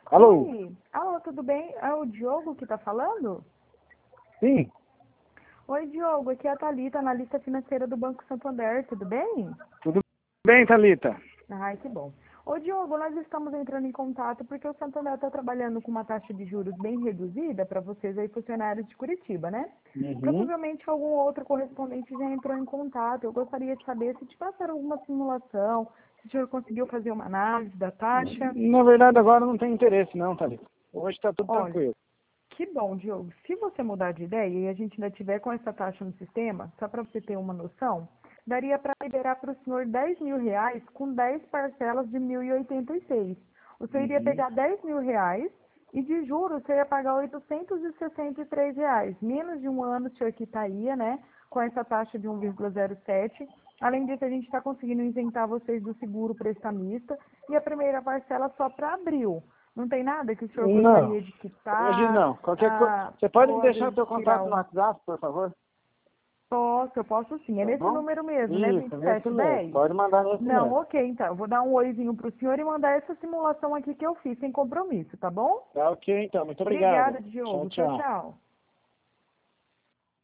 Alô? Oi. Alô, tudo bem? É o Diogo que tá falando? Sim, Oi, Diogo. Aqui é a Thalita, analista financeira do Banco Santander. Tudo bem? tudo bem, Thalita? Ai, que bom. Ô, Diogo, nós estamos entrando em contato porque o Santander está trabalhando com uma taxa de juros bem reduzida para vocês aí, funcionários de Curitiba, né? Uhum. Provavelmente algum outro correspondente já entrou em contato. Eu gostaria de saber se te passaram alguma simulação, se o senhor conseguiu fazer uma análise da taxa. Na verdade, agora não tem interesse não, Thalita. Hoje está tudo Olha, tranquilo. que bom, Diogo. Se você mudar de ideia e a gente ainda tiver com essa taxa no sistema, só para você ter uma noção, daria para liberar para o senhor R$ 10.000 com 10 parcelas de 1.086. O senhor iria Uhum. pegar R$ 10.000 e de juros você ia pagar R$ 863. Menos de um ano o senhor quitaria, né? Com essa taxa de 1,07. Além disso, a gente está conseguindo isentar vocês do seguro prestamista e a primeira parcela só para abril. Não tem nada que o senhor Não, gostaria de hoje quitar, não. Qualquer coisa. Você pode me ou às deixar o vezes seu tirar contato no um... WhatsApp, por favor? Eu posso sim. É Tá nesse bom? número mesmo, né? Isso, nesse mesmo. 2710? Pode mandar nesse Não, mesmo. ok, então. Eu vou dar um oizinho pro senhor e mandar essa simulação aqui que eu fiz, sem compromisso, tá bom? Tá ok, então. Muito obrigado. Obrigada, Tchau, Diogo. Tchau, tchau. tchau.